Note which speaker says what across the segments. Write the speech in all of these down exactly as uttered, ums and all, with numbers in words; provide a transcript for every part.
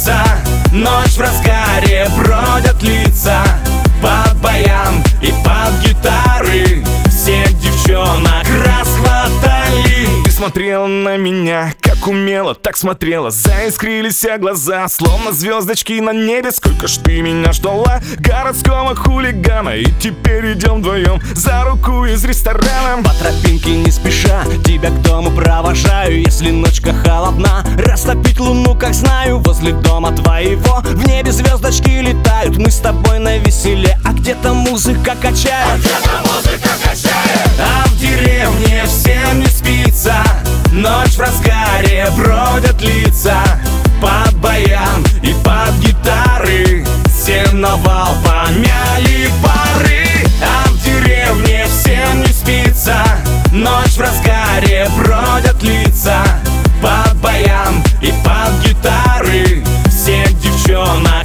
Speaker 1: спится, ночь в разгаре, бродят лица под баян и под гитары. Всех девчонок расхватали.
Speaker 2: Ты смотрела на меня, как умела, так смотрела. Заискрились глаза, словно звездочки на небе. Сколько ж ты меня ждала, городского хулигана. И теперь идем вдвоем за руку из ресторана.
Speaker 3: По тропинке не спеша тебя к дому провожаю. Если ночка холодна, растопить луну, как знаю. Возле дома твоего в небе звездочки летают. Мы с тобой на веселе, а где-то музыка качает.
Speaker 1: А где-то музыка качает. А в деревне всем не спится, ночь в разгаре, бродят лица под баян и под гитары. Все навал помяли пары. А в деревне всем не спится, ночь в разгаре, бродят лица под баян и под гитары. Всех девчонок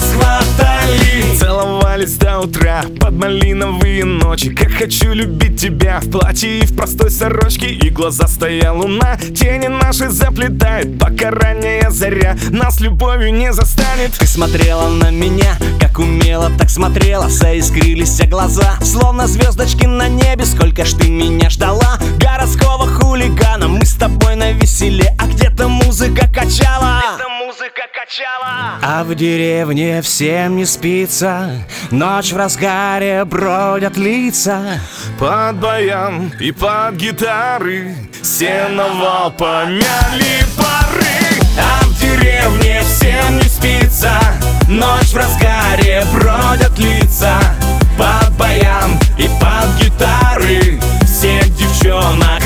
Speaker 1: расхватали.
Speaker 2: Целовались до утра под малиновые ночи. Как хочу любить тебя в платье и в простой сорочке. И глазастая луна тени наши заплетает, пока ранняя заря нас любовью не застанет.
Speaker 3: Ты смотрела на меня, как умела, так смотрела. Заискрились глаза, словно звездочки на небе. Сколько ж ты меня ждала, городского хулигана. Мы с тобой на веселе, а где-то музыка качала. Где-то музыка качала. А в деревне всем не спится, ночь в разгаре, бродят лица
Speaker 2: под баян и под гитары. Все навал помяли пары.
Speaker 1: А в деревне всем не спится, ночь в разгаре, бродят лица под баян и под гитары. Всех девчонок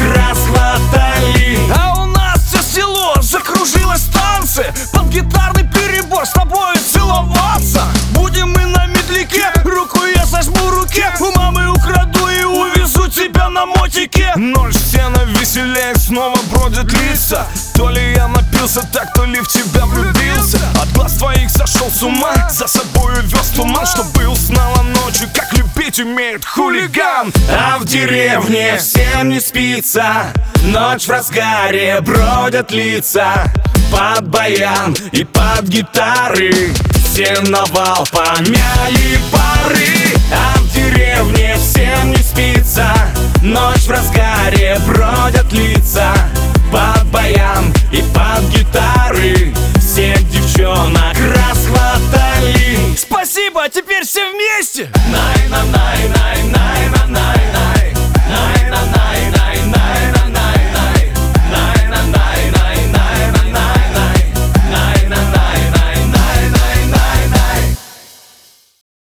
Speaker 1: расхватали.
Speaker 2: А у нас все село закружилось в танце под гитарный перебор, с тобой целоваться. Будем мы на медляке, руку я зажму в руке. У мамы украду и увезу тебя на мотике. Ночь все на веселее, снова бродят лица. То ли я напился так, то ли в тебя влюбился. От глаз твоих сошел с ума, за собою вез туман, чтобы узнала ночью, как любить умеет хулиган.
Speaker 1: А в деревне всем не спится, ночь в разгаре, бродят лица под баян и под гитары. Все навал помяли пары. А в деревне всем не спится, ночь в разгаре, бродят лица под баян и под гитары. Всех девчонок расхватали.
Speaker 2: Спасибо, а теперь все вместе.
Speaker 1: Най-на-най-най.